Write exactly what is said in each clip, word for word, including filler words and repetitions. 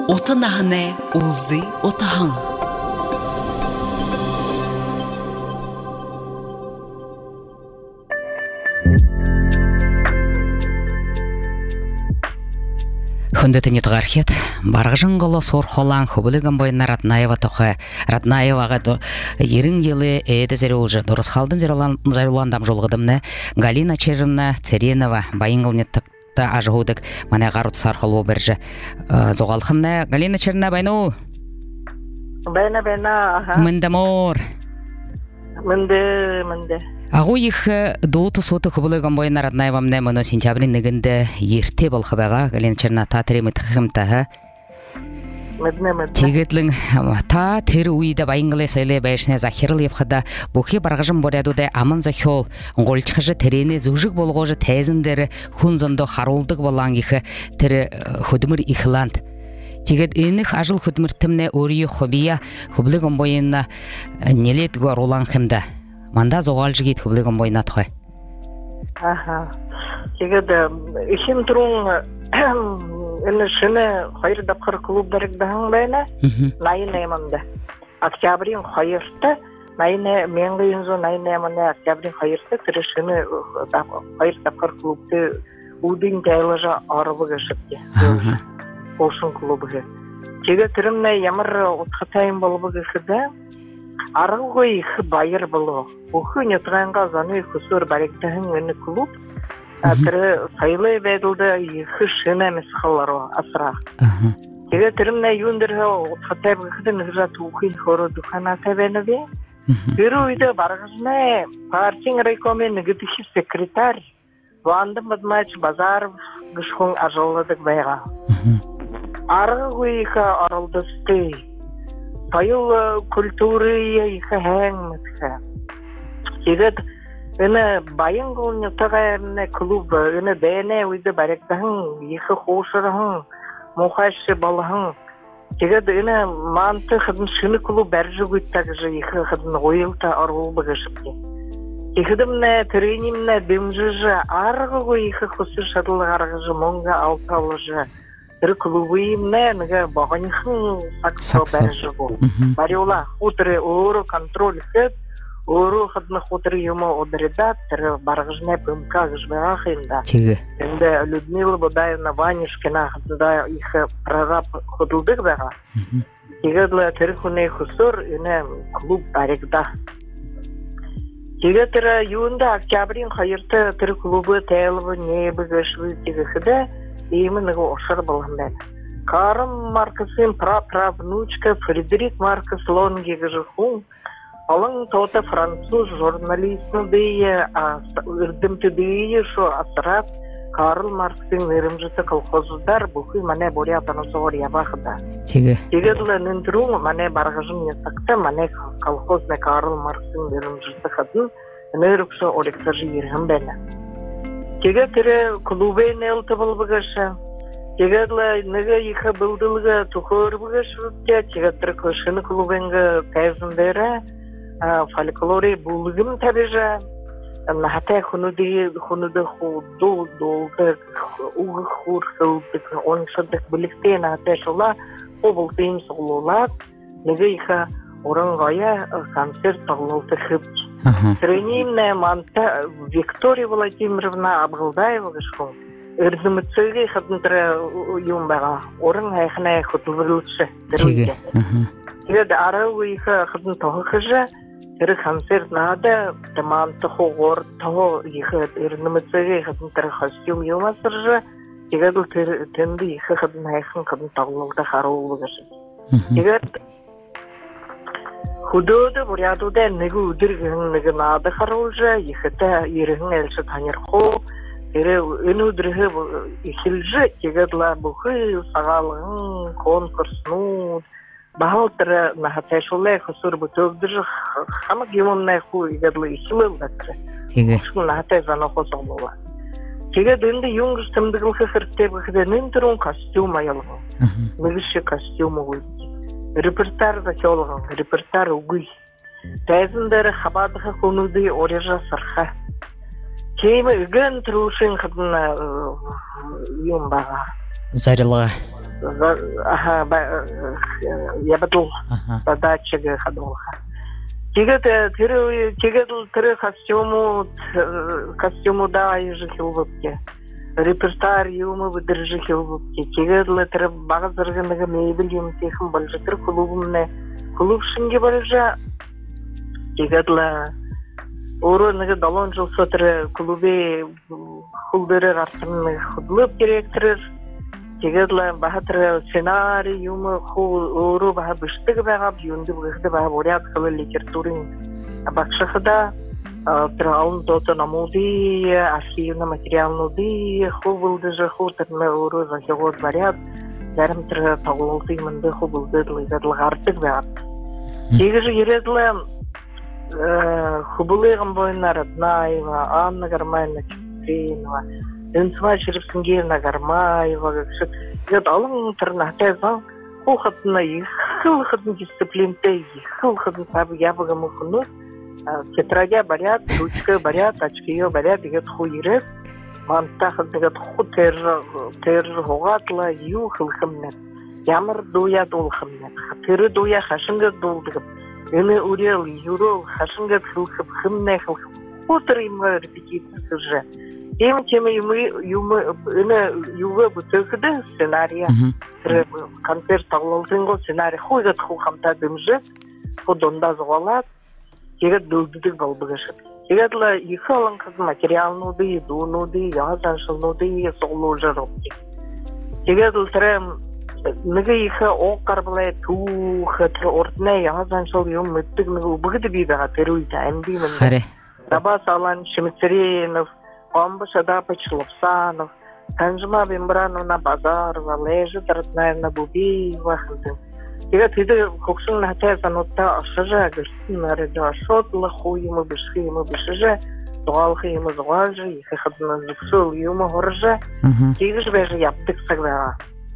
Otanahne Ulzi Otahan. Хүндэтэний тгархет баргажин голо сор холан хублыган бойна Ратнаева тоха Ратнаевага ерин елы эде зерулжа дурыс халдын зерулан зеруландам жолгыдымны Галина Черевна Церенова байынгылнет ажгудык мана гарут сархалу берже зогалхымна Галина Черна байну Байна байна мындамор мынды мынды агу их доуту соту хублыган бойна Ратнаевамне мыно сентябрин нигинде ерте болхабага Галина Черна татремит хымтаха Тегетлин та тер уйда байнгылы сөйле бәшне захирыл епхада бухи баргажым борядуде аман захол голчхыжы терене зужик болгожы тезиндері хунзондо харулдык болангихы тері худмыр ихланд. Тегет эніх ажыл худмыртымне ории хобия хублыгын бойына нелет гуар олан хымда. Манда зоғалжы гейт хублыгын бойына тұхай. Аха. Тегет ишим тұрун Ины шыны хайыр дапқыр клуб дәрігдіғын бәйна, найын әйманды. Октябрин хайырты, найын менгейінзу найын әйманды октябрин хайырты, түрі шыны хайыр дапқыр клубты ұдың тәйліжа арыбығы шыпте. Олшын клубығы. Теге түрімне ямыр ұтқытайын болыбығы қыды, арығы иқы байыр болу. Бұқы нетғанға заны құсыр бәріктіғын үні клуб, Тірі сайлы бәділді иқы шыны әмесқалару асырақ. Теге түрімне юндырға ұтқатай бұқыды нүгізат ұқын хору дұқана тәбәні бе. Бүрі үйді барғызына партин райкомен нүгідіші секретарь Ванды Мадмач Базаров ғышқын ажалладық байға. Арғы ғойықы аралдысты. Пайыл культуры иқы әңміткі. Теге Ины байын ғылыны тұғайырны клуб, ины бәйіне өйді бәректіғын, ехі қошырығын, мұқайшы балығын. Тегеді ины манты қыдын шыны клуб бәржі көйттәгіжі ехі қыдын ойылта арғылбы ғышыпте. Ехідімні тренимні бімжіжі арғы ғой ехі құсы шадылы арғыжы мұңға алталыжы. Бір клубы емні нүгі бағанихын сақсал бәржі бұл. Бариола құтыры оры контроль қыд, Ору хадны хутыры юма одредаттер баргыжне пымка гыжбега хында. Энде Людмила Бодаевна Ванюшкина хадда их прораб ходылдык бага. Тегедле терхуне хусур ине клуб барекда. Тегетер юнда октябрин хайырты тер клубы тәйлбы не быгышлы тегехде именно ошар болганда. Карым маркасын пра-пра внучка Фредерик Маркас Лонги гыжхун Алың тота француз журналистны дейі, үрдімті дейі шо асырат Карл Маркстың өрімжісі колхозыздар бұқы мане бори атаны соғыр ябақыда. Теге? Тегедлі нүнтіру мане барғажым несақты мане колхозны Карл Маркстың өрімжісі қадын нөрікші орексажы ерғым бәні. Теге тірі клубе нелті бұл бұғышы. Тегедлі неге иқы бұлдылығы тұқыр бұғышы өтте, теге тірі көшіні клубенгі тәзіндері фольклоре булгым табежа нахата хунуди хунуди худу долды уг хурсылдык он шадык биликте нахата шола обултын соглулат негейха орангая концерт тоглолты хып тренинне манта Виктория Владимировна Абгалдаева гышкон эрзимцеге хатнтра юмбага оран хайхна хутулуручы Теге Теге арауиха хатн тохыжа Эр концерт нада тамам тохо гор тохо ихэ эрнэмцэгэ хатн тэр костюм юмасыржа тегэл тэнди ихэ хатн хайхан хатн тоглолта харуулгаш. Тэгэд худода бурядуда нэг өдөргөн нэг нада харуулжа ихэта ирхэн элшэ танирхо эрэ өнөдрхэ ихэлжэ тэгэдла бухы сагалын конкурснууд Бахалтра нахаташуле хусур бутовдыр хамаг юмнай ху игадлы исмэл датра. Теге. Нахатай занохосолула. Теге дэнде юнгс тэмдэгылхэ хэртэ бэхдэ нэнтрун костюм аялгын. Мэгшэ костюм угуй. Репертар захиолгын, репертар угуй. Тайзэндэр хабадыха хунуды орежа сарха. Кеймэ үгэн трушын хадна юм бага. Зарилга. Ага, я бадул задачага хадулха. Тигет тиры тигет тиры костюму костюму да ежихилбке. Репертуар юмы выдержихилбке. Тигет летер багазыргынга мебель юм техим балжытыр клубумне. Клуб шинге балжа. Тигет ла орынга далон жыл сотыр клубе хулдыры артын худлып керектир. Тигедле бахатыр сценарий юмы ху ору баха быштыгы бага бюнды быгды бага борят кылы литературын бакшахда траун дото намуди архивный материал ди ху булды же ху тырны ору захегот борят зарым тыр тагылты мынды ху булды лыгадыл гартык бага тигежи ередле хубулыгын бойнар Наева Анна Гармайна Чупринова Дэнсма Черепсингена Гармаева, как алым интернатеза, хохотна их, хохотна дисциплинте их, хохотна саб ябага мухну, тетрадя барят, ручка барят, очки ее барят, и говорит хуирес, мантахат говорит ху тер тер хогатла ю хилхамнет, ямар дуя дулхамнет, хатыры дуя хашинга дулдыгып, эне урел юрол хашинга хилхып химне хилхып, утыр имга репетиция уже. Тем темы юмы юмы эне юга бутыкды сценария концерт таглалтынго сценарий хойгат хухамта дымжы ходонда згвалат тегет дулдыдык балбыгышыт тегетла ихалан кыз материалнуды дунуды язаншылнуды соглужаропти тегетл трем нэгэ иха окарблай тух ортне язаншыл юм мыттык нэгэ убыгды бибага теруйта эмби мен раба салан шимцеринов Амбашада Почеловсанов, Танжма Бимбрановна Базарова, лежит родная Бубиева. Я тебе коксун на те занута ашажа, гостиная реда шотла, хуему бешхи ему бешеже, дуалхи ему зуажи, их ходна зуксул ему горже, тигж беже яптык сагда.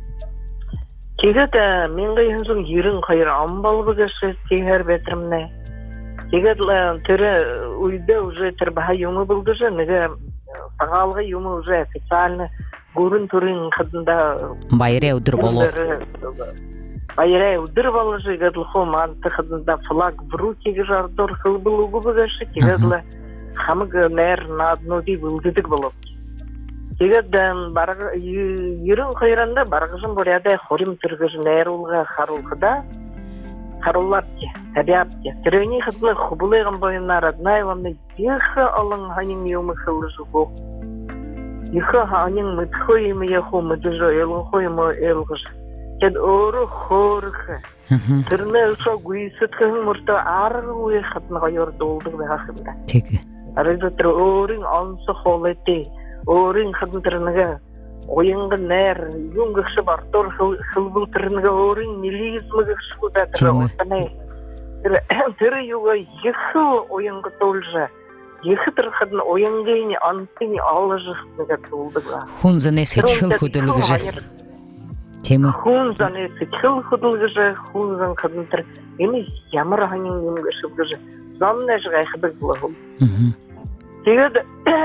Тигета менге юнзун юрин хайр амбал бгеше тигер бетримне. Тигетла тере уйде уже тербаха юмы булдыжы, неге Тагалгы юмы уже официально гурын турын кадында байре удыр болу. Байре удыр болу же гадлхо манты кадында флаг в руки жардор хыл булу губыгышы тигедле хамык нер на одну ди булдыдык болу. Тигедден бар юрын хайранда баргыжын боряда хорим түргыж нер улга харулгыда харуллапти, табиапти. Трени хадны хубулыгын бойына родная вамны еха алың ханин юмы хылыжы бу. Еха ханин мытхой ими еху мыдыжо елгхой имо елгыж. Кед ору хорхы. Түрне ұша гуисыткын мұрта арғы хатны ғайор долдық бәға хымда. Теги. Арыды түрі орын ансы холети. Орын хатны түрінігі. Oyunga ner, yungışı var, tor hılbıl tırınıga orun, milizmıgışı bu da tırı ortanay. Tırı yuga yıkı oyunga tolca, yıkı tırıqadın oyungayni antini alıжықныга толдыга. Хунзане сечхыл худылгыжы. Тема. Хунзане сечхыл худылгыжы, хунзан қадын тыр, еми ямыр ханин юнгышы бгыжы, замне жғайқыдық бұлағыл. Тегед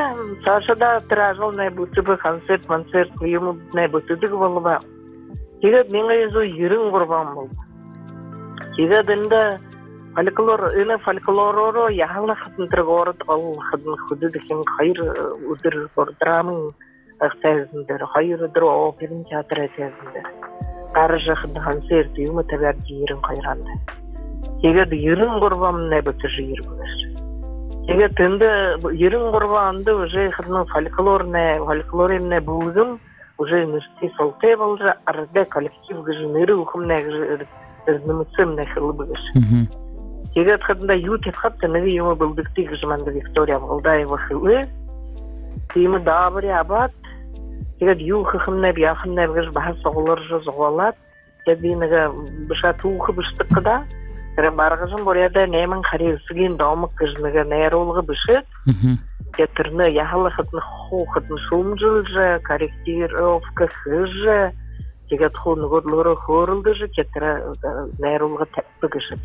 Сашада тражал не бутыбы концерт, концерт, ему не бутыдык болба. Тегед менге езу юрын горбан болду. Тегед энде фольклор, эне фольклороро яхална хатынтыр город ал хадын худыдык ем хайр удыр гордрамын ахтезиндер, хайр удыр оперин театр этезиндер. Каржы хадын концерт, ему таберди юрын хайранды. Тегед юрын горбан не бутыжы юрбылыш. Теге тенде ерин горбанды уже хадны фольклорне, фольклорне булгым, уже нышти солте болжа, арде коллектив гыжыныры ухымне гыжы эрнымыцымне хылбыгыш. Теге хадында ютеп хатты неге юмы булдыкты гыжманды Виктория Волдаева хылы, тимы дабыри абат, теге ю хыхымне бияхымне гыж бахас соғылыржы зоғалат, теге неге быша туухы быштықыда, баргыжын боряда немін қаресіген дамық кыжныға нәйролығы бішет, кетірні яхалы хытны ху хытны шумжылжы, корректировка хыжы, тегет ху нүгодлары хорылдыжы, кетірі нәйролығы тәппі кышет.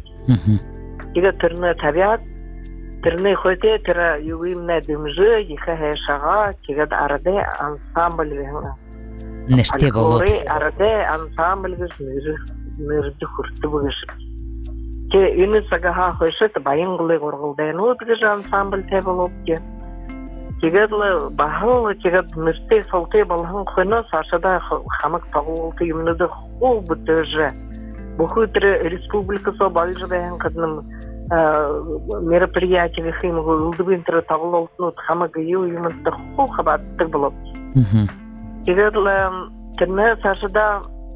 Тегет түрні табиат, түрні хөте түрі югымна дымжы, ехі хэшаға, тегет арады ансамбль вегіна. нерте болот. Арада ансамбльгіз нерді хүрті бұғышып. Ке үні сагаға қойшыт байыңғылы қорғылдайын өтігіж ансамбль те болып ке. Кегедлі бағыл, кегед нерте салты балғын қойны сашада қамық тағылты юмныды қол бұтыжы. Бұхытыры республикасы балжы бәйін қадының мероприятия химығы үлдібінтірі тағылылтын өт қамық үй юмынды қол қабаттық болып. Кегедлі кені сашада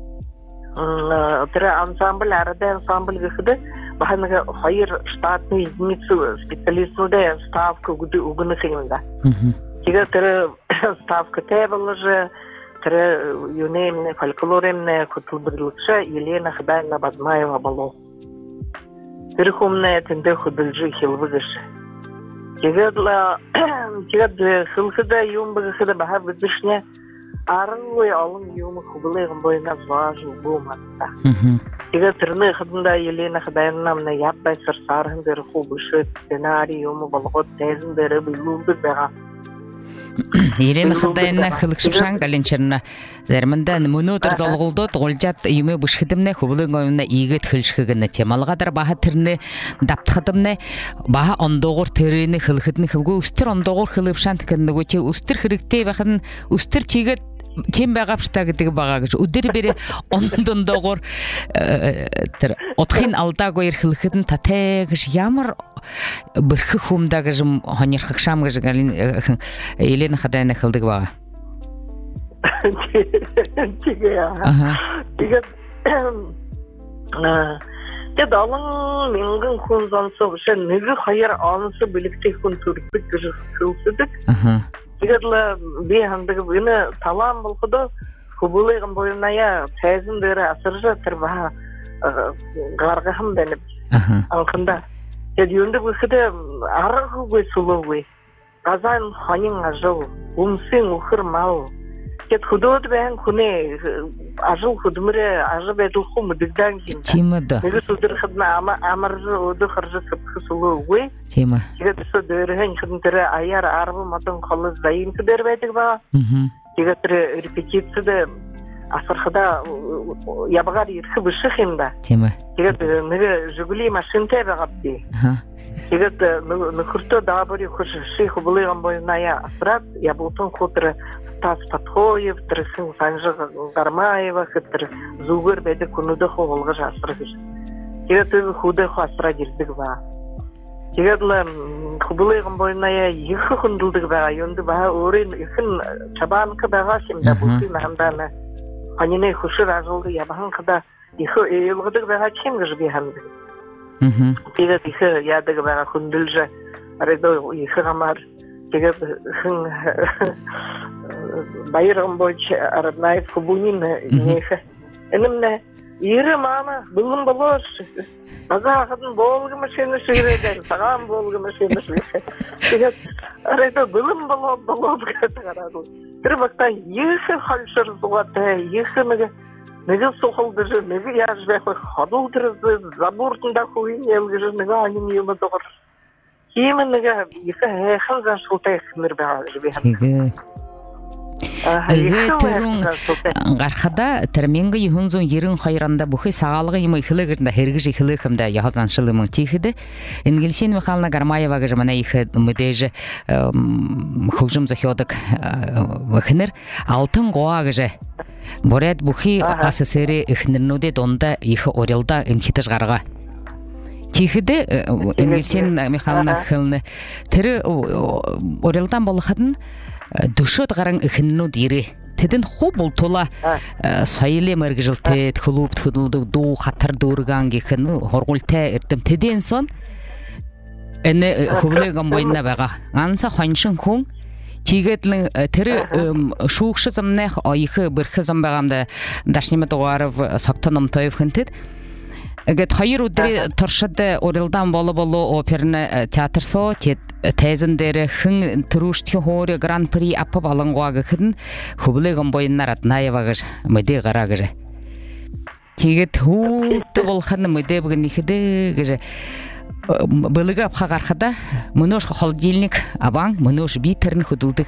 тірі ансамбль, арада ансамбль ғыхыды бағаныға хайыр штатный единицу специалистныда ставка үгіні қиында. Кеге тірі ставка тәбілі жы, тірі юнемне, фольклоремне күтілбірлікші Елена Хыдайна Бадмаева болу. Тірі хумне тінде хүділжі хилбігіші. Кеге хылқыда юмбігіхіда баға бізішіне арыңой алым юмы құбылығын бойына зважу болмадыда. Кеге тіріні қыдында Елена Хыдайнамна яббай сырсарғындары құбышы, сценарий юмы болғыт тәзіндері бұйлуды бәға. Елена Хыдайна хылықшыпшан кәленчеріні зәрмінді мұнотыр золғылдот ғолжат үйме бұшқыдымны құбылың ойымына егет хылшқығыны темалғадар баға түріні даптықыдымны баға ондоғыр түріні хылқыдыны хылғы үстір ондоғыр хылыпшан тікінді көче үстір хырықтей бақыдын үстір чегет чем бағапшытағыдығы бағағыш. Үдір бері ондондоғыр отхин алдағойыр хылқыдын татайғыш ямыр бірхі хумдағыжым хонер қықшамғыжы Елена Хыдайна хылдығы баға. Теге я. Теге Дед алың менгін құнзансы ұшы нүгі қайыр анысы білікте күн түрікпік күжі қылсыдық. Тегерлі бейхандығы бұны талам бұлқыды құбылығын бойынaya тәзіндері асыржы тұрбаға ғарғығым бәніп алқында. Дед енді бұқыды арығы көй сұлы көй. Ғазан ханин ажыл, ұмсың ұқыр мау. Дед құдуыды бән күне ажыл құдымыры ажы бәділ құмы дігдан кейін. Тимады. Неге сұдыр қыдына амыржы өді қыржы сыпқы сұлы көй. Тема. Дед ұсы дөріген қыдынтыры аяр арбы матын қолы зайын күдер бәдіг ба. Дед түрі репетицияды асырқыда ябығар еркі бұшы қимда. Тема. Дед неге жүгілі машинтай бағапты. Дед нүкірті дабыры күші шейху бұлыған бойынaya асырат, ябылтын құтыры Стас Патхоев, Трысын Санжы Гармаева, Хыттыр Зугыр бәді күнуді қоғылғы жасырғыш. Дед өгі худы қуасыра дердіг ба. Дегедлі құбылығын бойынaya екі құндылдығы баға, енді баға өрен үкін чабанқы баға семді бұлқы мәмданы. Қаніне құшыр ағылды ябағын қыда екі өйілғыдығы баға кемгіж бейханды. Дегед екі ядығы баға құндылжы, арайда екі ғамар. Дегед хың байырғын бойынша Араднаев Кубунин нехі. Әнімні, ері мама, бұлым болыр. База ақыдың болғы машины шүйреген, саған болғы машины шүйреген. Дегед, арайда бұлым болыр, болыр көті қарады. Бір бақта, есі қалшыр зуғаты, есі мүгі, мүгі соқылды жы, мүгі яжбәқі, қадылдырызды, забуртында қойын елгі жы, мүгі анын емі доғыр. Кеймін мүгі, есі әйхін зан шылтай қымыр бәға жібейхін. Теге. Үгі түрін ғарқада түрменгі үйінзің ерін қайранда бұхы сағалығы емі қылығында хергіжі қылығымда яғыздан шылымың тейхіді. Ингелсен Михайловна Гармаева ғыжы мана ехі мүдейжі құлжым зөхиодық өкінір алтын қоа ғыжы. Борет бұхы асысыры үкінірнуде донда ехі орелда үмкетіж ғарға. Тейхіді Ингелсен Михайловна қылыны түрі орелдан болықыдың Душот гараң ихинну дири. Теден хобул тола сайыле мәргіжілтет, хлуб тұхыдылды ду хаттар дұрған кекін хоргулте әрдім. Теден сон әні хобулеган бойына бәға. Анса қаншын күн тегетлің тірі шуықшы зымнақ айықы бірхі зымбағамда дашнемет оғарып сақтан ұмтайып хынтет. Әгет хайыр үдірі тұршыды орылдан болы-болы оперны театр со, тәзіндері хың тұрушты хори гран-при апып алыңғуағы қыдын хубылығын бойыннар Атнаевағыш мүде ғарағыжы. Тегет хулты болғаны мүде бүгін ехіді ғыжы. Бұлығы апқа қарқыда мұнош холодильник абаң, мұнош бейтерін хүділдік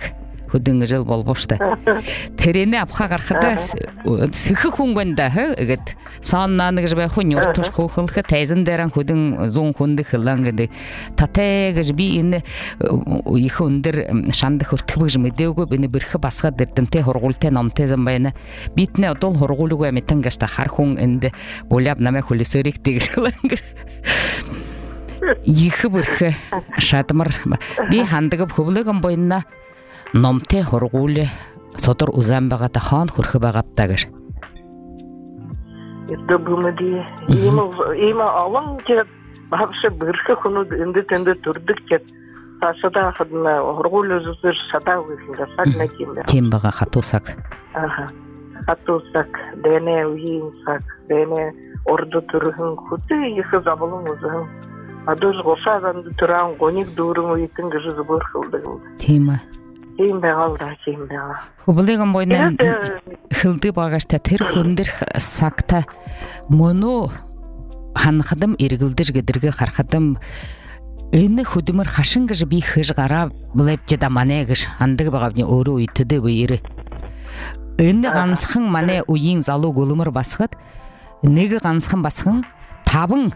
хүдэн жил болбошта. Тэрэне апха гарахта сэхэ хүнгэнда гэт саннаа нэг жбай хүн уртуш хөхөлхэ тайзан дээрэн хүдэн зүүн хүнд хылан гэдэг татэ гэж би энэ их өндөр шанд хөртгөж мэдээгүй би бэрхэ басгаад дэрдэмтэй хургуултай номтой зам байна. Битнэ одол хургуулгүй мэтэн гэж та хар хүн энд буляб намайг хүлэсэрэг тэгшлэн их бэрхэ шадмар би хандагып хөвлөгөн бойна номтой хургуул содор узан байгаа та хаан хөрхө байгаптаа гэж. Это бумади им им алан гэж бахш бэрхэ хүнүүд энд тэнд төрдөг гэж сашада хадна хургуул үзэр садаа гэсэн сагна юм байна. Тийм бага хатусак. Аха. Хатусак дэне уинсак дэне ордо төрхөн хөтө их заболон үзэн. Адож гошадан төрөн гоник дөрөн үйтэн гэж зүбөрхөлдөг. Тийм ээ. Тийм байгалда тийм байга. Хублиган бойна хилдэг багаштай тэр хөндөрх сагта мөнөө ханхадам эргэлдэж гэдэргээ харахадам энэ хөдөлмөр хашин гэж би хэж гараа блэвч да манэ гэж хандаг байгавны өөрөө үйтдэ бээр. Энэ ганцхан манэ үеийн залуу гөлмөр басгаад нэг ганцхан басхан таван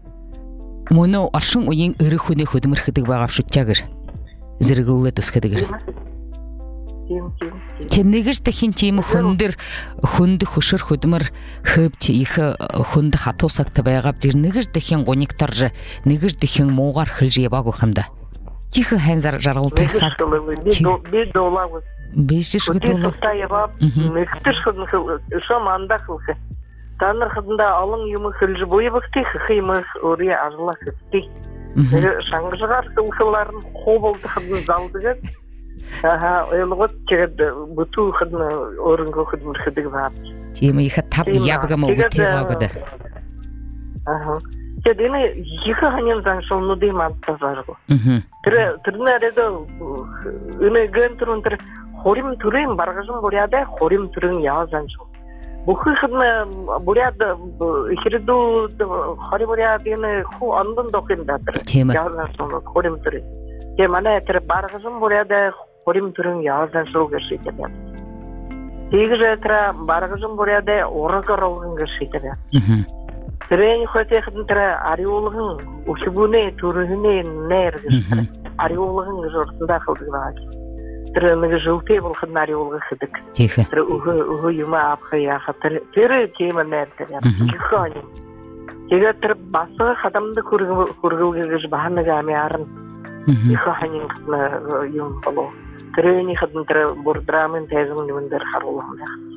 мөнөө оршин үеийн өрөх хүнээ хөдөлмөрхдөг байгаа шүтчаа гэж зэрэгүүлээд өсгөдөг гэж. Тийм тийм. Тэг нэгж дахин чим хөндөр хөнд хөшөр хөдмөр хөвч их хөнд хатуусагт байгаа зэр нэгж дахин гуниктарж нэгж дахин муугар хилж ябаг хэмдэ. Чих ханзар жаргалтай саг. Би доллар. Биш шиг доллар. Нэгтэр шом андах үхэ. Танар хаданда олон юм хилж буйвахтих химэх өрий ажлах гэдэг. Шангажгаар суулаар нь хоболд хадна залдаг. Аха, ойлгот чигэд бүтүү хадна өөрөнгөө хөдөлмөрхдөг баа. Тийм их тав ябга мөгтэй байгад. Аха. Тэгээд энэ их ханьян заншуулнуудын мандтаа заргуу. Тэр тэрнээрэд энэ гэнтрүүн тэр хорим төрийн баргажин буряада хорим төрийн яа заншуу. Бүхий хадна буряад ихэрэдүү хори буряад энэ ху андон дохин датар. Яа заншуу хорим төрийн. Тэгээ манай тэр баргажин буряада хорим төрийн яа заншуу гэж хэлдэг. Тэгж тэр баргажин буряада урагрогын гэж хэлдэг. Тэрэн хөтөйхөн тэр ариулгын өсвүнээ төрөний нэр гэж ариулгын гэж урдаа хэлдэг байгаа. Тэр нэг жуултэй болох ариулгын гэдэг. Тэр өхөө өхөө юм аапхая хатэр тэр тийм нэр тэр. Гихони. Тэгээд тэр бас хадамд хөргөө гэж баанаг амиарна. Их ханин юм болоо. Тэрний хадам тэр бурдрамын тэзэн нүндэр харуулах.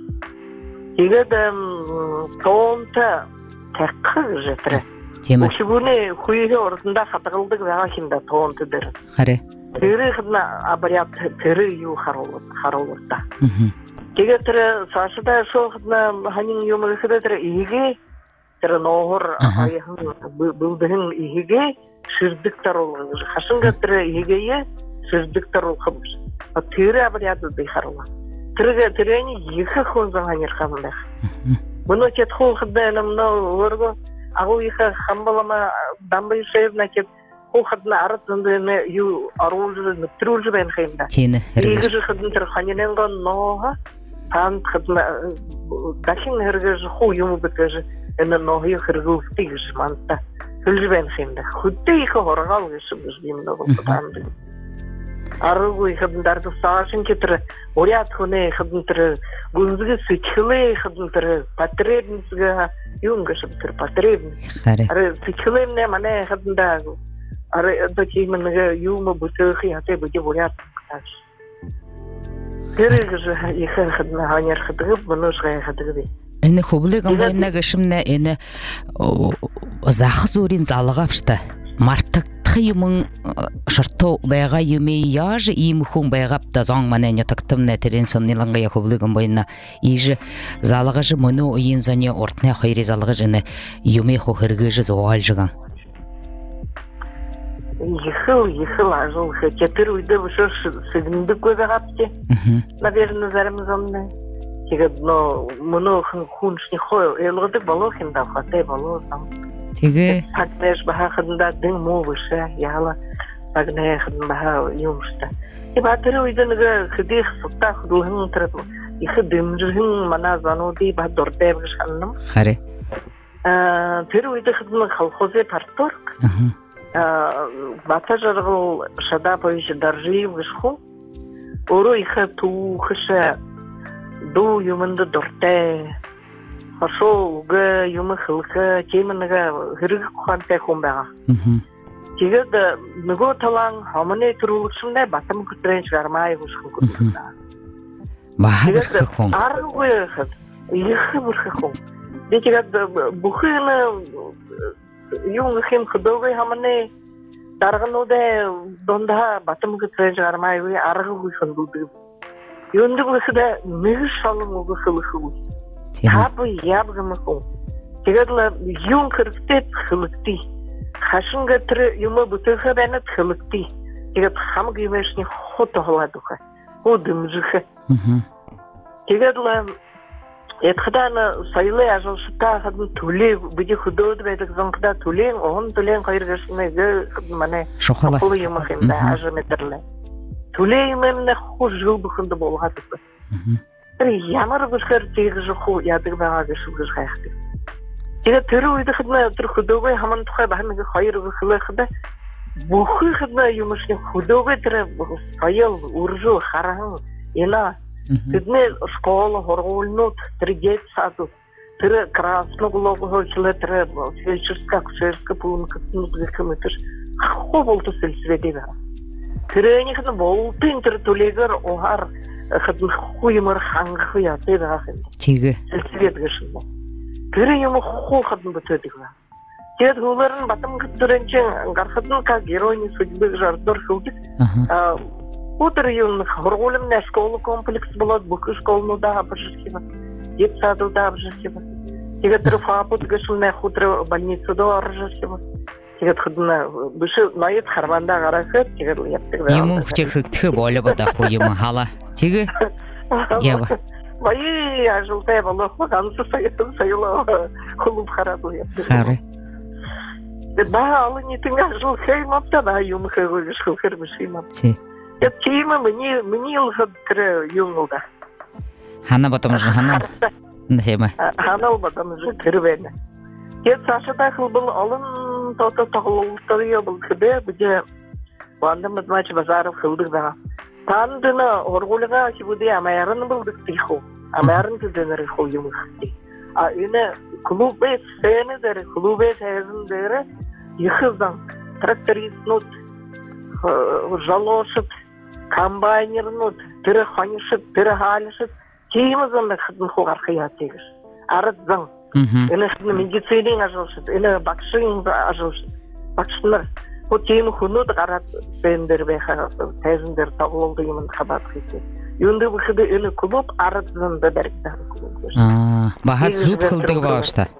Тэгээд тоонта такхаж тэр. Тийм ээ. Өчигүнээ хуйхээ урдандаа хадгалдаг байгаа хинда тоонт дээр. Харин. Тэр хадна абарят тэр юу харуул харуулах та. Тэгээд тэр сашда шохна ханин юм гэхэд тэр игээ тэр ноохор аяхан бүлдэн игээ ширдэг таруу хашинга тэр игээ ширдэг таруу хэмж. Тэр абарят би харуул. Тэр тэрний их хүн занханер хамлах. Мөнөө ч хоо хаднам нөө өргө агуу их хамбалама дамбай шэвнакет хоо хадна ард зөндөө юу аруул нэтрүүл байн хэмда. Тийм ээ. Ийгэж хадна тэр ханинэнго ноо таанд хадна дахин хэрэгэж хоо юм бэтэж энэ ноо юу хэрэгүүлдэг гэж манта хэлж байн хэмда. Хөдөө их хоргаал гэж юм нөө таанд. Аргуу хадна дард саашин тэр уряд хүнээ хадна тэр гүнзгий сэтгэлээ хадна тэр патребнсга юм гэж тэр патребнс. Аре сэтгэлээ манай хадна аре дочим нэг юм бүтэх яте бүдэ уряд. Тэр их хадна ханьяр хадаг мөнөш гай хадаг. Энэ хөвлөг амбайна гэшмнэ энэ зах зүрийн залгавштай мартаг юм шартоо байгаа юм яаж ийм хүн байгапта зон манай нятагтамна тэрэн сонниланга хөвлөгөн бойна иж залгаж мөнөө уян зоны уртны хоёрын залгаж энэ юм хо хэрэгэж зоолжган ехал ехал ажил хэтэр үдэ бушор сэгндэг байгапти наверное зарамзонне тэгээд но мөнөө хүншний хоо ялгадаг болох юм да хатай болоо сам. Тэгээ хатнэш бахахында дэн муу биш яала багне хадмаха юмшта. И батыры уйдыныга хыдых сутта худулхын тырып. Ихы дымжыхын мана зануди ба дордев гышанным. Харе. Тэр уйды хадмы колхозе парторг. Бата жаргыл шада бойшы даржиев гышху. Ору ихы ту хышы ду юмынды дорте. Хашо уга юмы хылхы темыныга хырыгы кухан тәкун бәға. Тегед мүгө талаң хамыне турулықшында батым күттірен шығармай ғышқын күттірді. Баға бір қықын. Арғы қойы қыз, иықы бір қықын. Тегед бұқыны юңғы хем қыдығы хамыне дарғын ода донда батым күттірен шығармай ғой арғы қойын бұлды. Йонды бұқыда мүгі шалым ұғы қылықы ғой. Табы ябғы мұқын. Тегедла юң қырықтет қылықты. Хашынга тірі юмы бұтығы бәні тқылықты. Тегед хамы гүймешіне хоты холадуға. О дымжығы. Тегедла етқыданы сайлы ажылшыта қадын төле бүде құдауды бәдік заңқыда төлең, оғын төлең қайырғашыны ғын мане қылы юмы қемді ажы метрлі. Төле юмымны қу жыл бұқынды болға тұпы. Бір ямыр бұшқар тегі жұқу ядығы баға ғышы ғыш қайықты. Тегед түрі ойды қыдына тұр құдауғай хаман тұқай бағымығы қайырғы қылы қыды. Бұқы қыдына юмышын құдауғай түрі сайыл, ұржу, қарағын, ена. Күдіне школы, хорғылынут, түрі дет саду. Түрі красны ғылығы ғылчылы түрі фельдшерска, күшерска пұлын күттін ұтығы мүтір. Қо болты сілсібеде бәға. Түрі әне қыдына болтын түрі төлегір оғар қыдын құйымыр қаңғы құяты бәға қынды. Тегі. Сілсібеді ғышында. Түрі юмы қол қыдын бұтөдігі бәға. Тед ғыларын батым күттірінчен ғарқыдын қа геройны судьбы жардыр қылдық. Утыр юмны хорғолым на школы комплекс болады, бұқы школыны да бір жүрсе ба. Дет саду да бір жүрсе ба. Тегет түрі фапыт ғышылына құтыры больницу да ары жүрсе ба. Тегет қыдына бұшы найыт қарбанда қарақыт, тегет еттік бәға. Емі құчы күкті болы бұда қойымы хала. Тегі? Ева. Байы ажылтай болы қансы сайытын сайылы құлып қарады. Қары. Ба алы нетің ажыл қаймапта, ба юмы қойғыш қылқыр бұшы имапта. Я тема мне мне уже три юнга. Хана потом же хана. Нахема. Хана потом же тервена. Я Саша дахл был алын то-то тағылыстыры был кебе где ванда матмач базаров хылдық да. Тандына оргулга кибуде амайрын был дихо. Амайрын кеденер хо юмхти. А ине клубе сцены дер клубе сезон дер ихыздан трактористнут жалошып комбайнернут, түрі қанышып, түрі халышып, кейімізін қыдын қоғар қиятегір. Арыдзың. Үні қыдын медицинин ажылшып, үні бақшың ажылшып. Бақшыныр. О кейімі құнуды қарат бәндер бәйқа, тәзіндер тағылылды емін қабат қисы. Үнді бұқыды үні күліп, арыдзын бәбәріктен күліп. Баға зуб қылдығы бағышта.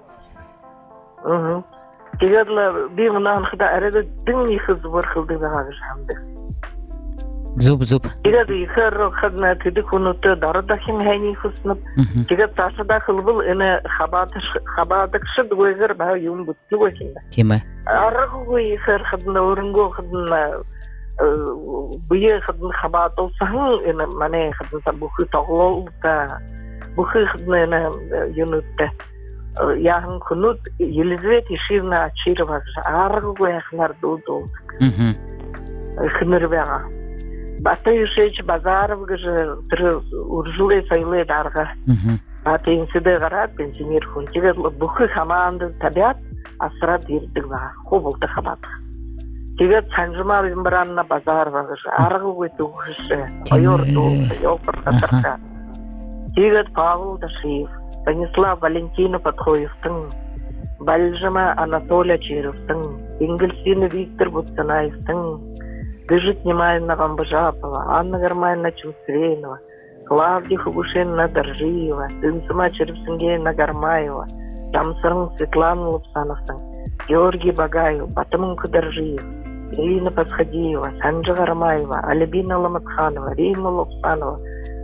Тегедла би мұнан қыда әреді дың ехі зубыр қылдығы бағыш хамды. Зуб зуб. Тегед ихыр қыдына түді күнуті дарыда хем хайни құсынып. Тегед тасыда қылбыл үні қабадықшы дуайғыр бағы юм бұтты өкенді. Темі? Арығы ғой ихыр қыдына өрінгі қыдына бұйы қыдын қабад олсағын үні мәне қыдында бұқы тағылылды. Бұқы қыдына үні юнутты. Яғын күнут Елизавет Иширна Ачирова арғы ғой ақынар дуды олды. Қыныр бәға. Бата Юшеч Базаров гыжы түрі уржулы сайлы дарға. Бата инсиді ғарат пенсионер хүн. Тегер бұқы хаманды табиат асырат ердік баға. Қобылды қабаты. Тегер Санжымар Имбранна Базарова гыжы арғы ғой тұғышы. Айор тұғышы, елпыр қатырға. Тегер Павел Дашиев, Станислав Валентина Подхоевтың, Бальжыма Анатолия Черевтың, Ингельсина Виктор Буцанаевтың, Гыжит Немайна Гамбажапова, Анна Гармайна Чумсвейнова, Клавдия Хугушенна Доржиева, Дынсыма Черепсингейна Гармаева, Тамсырың Светлана Лупсановтың, Георгий Багаев, Батымынка Доржиев, Ирина Пасхадиева, Санжа Гармаева, Алибина Ламатханова, Рима Лупсанова,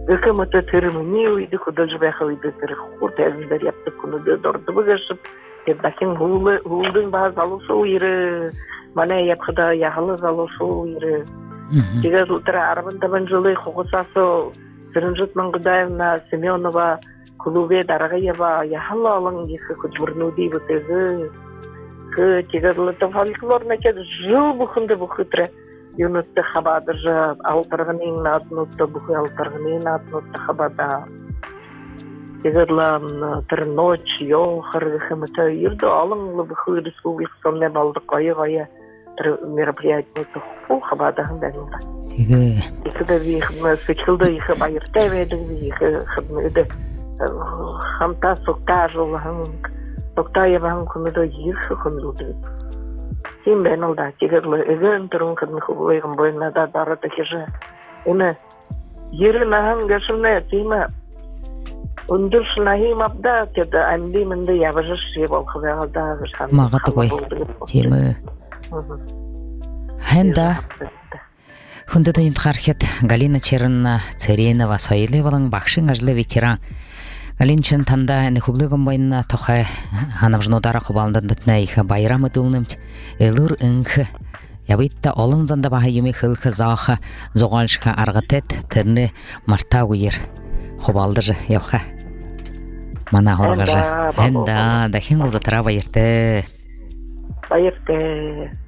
Ökümete termini uydu kudacı baka uydu terih kur tezimler yaptık kunu da dordu bugışıp dakin huldun bazı alısı uyru mana yapıda yahalı alısı uyru Diga ultra arabın tabancılı hukusası Sırıncıt Mangudayevna Semyonova Kulube Daragayeva yahalı alın yıkı kudmurnudi bu tezi Kı tigadılıta folklorna kez jıl bukhunda bukhutra Yunutta xabadırja altargının natnutta bukhu altargının natnutta xabada Tigadla tır noç yo xargıхымыта yurdu alınlı bukhu республикасында baldık gaya gaya мероприятие ху xabadahın dalında Тиге Ikıda bir sıçıldı yıkı bayırta verdik yıkı xidmeti Хамта сокта жолahın sokta yapahın konuda yıkı konuda Kim ben oldu tigadla ögün turun kadın xublayım boyuna da darata kişi Ona yeri nahan gaşımna tima Undur şunahim abda keda amdi mende yavaş şey bol xabarda Mağata koy Тима Хэнда Хүндэт тахархет Галина Черна Церенова Сойлевалың бақшың ажлы ветеран Галина Черна танда нехублыгым бойына тохай анамжнодара хубалындан дытна иха байрамы дулнымч элыр инхы Ябитта олон занда баха юми хылхы заха зоғалшха аргатет терни марта уйыр хубалдыжы явха Мана хоргажы Хэнда дахин гылзатыра байырты Bayırte